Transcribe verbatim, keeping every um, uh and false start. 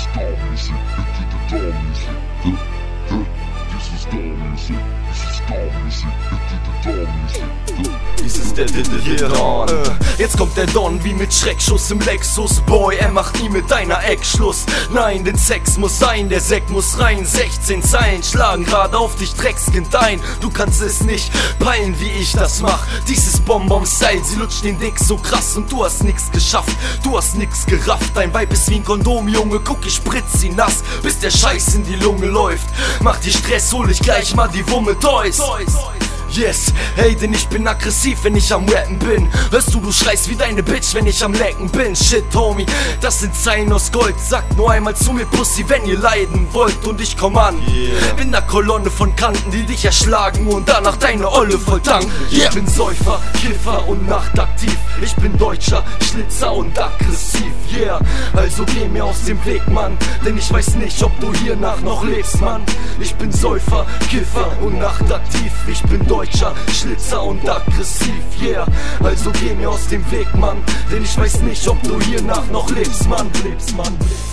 Star-Musik, bitte die Star-Musik. Dies ist Star-Musik, dies ist Star-Musik, bitte die Star-Musik. Dies ist der dritte Don. äh, Jetzt kommt der Don wie mit Schreckschuss im Lexus. Boy, er macht nie mit deiner Eck Schluss. Nein, denn Sex muss sein, der Sekt muss rein. sechzehn Zeilen schlagen grad auf dich, Dreckskind ein. Du kannst es nicht peilen, wie ich das mach. Dies ist Bonbon-Style, sie lutscht den Dick so krass. Und du hast nix geschafft, du hast nix gerafft. Dein Weib ist wie ein Kondom, Junge, guck, ich spritz sie nass, bis der Scheiß in die Lunge läuft. Mach dir Stress, hol ich gleich mal die Wumme Toys. Yes, hey, denn ich bin aggressiv, wenn ich am Rappen bin. Hörst du, du schreist wie deine Bitch, wenn ich am Lecken bin. Shit, Homie, das sind Zeilen aus Gold. Sagt nur einmal zu mir, Pussy, wenn ihr leiden wollt. Und ich komm an, yeah. Bin der Kolonne von Kanten, die dich erschlagen und danach deine Olle voll tanken. Yeah. Ich bin Säufer, Kiffer und nachtaktiv. Ich bin Deutscher, Schlitzer und aggressiv, yeah. Also geh mir aus dem Weg, Mann, denn ich weiß nicht, ob du hiernach noch lebst, Mann. Ich bin Säufer, Kiffer und nachtaktiv. Ich bin Deutscher, Schlitzer und aggressiv, yeah. Also geh mir aus dem Weg, Mann, denn ich weiß nicht, ob du hiernach noch lebst, Mann. Lebst, Mann.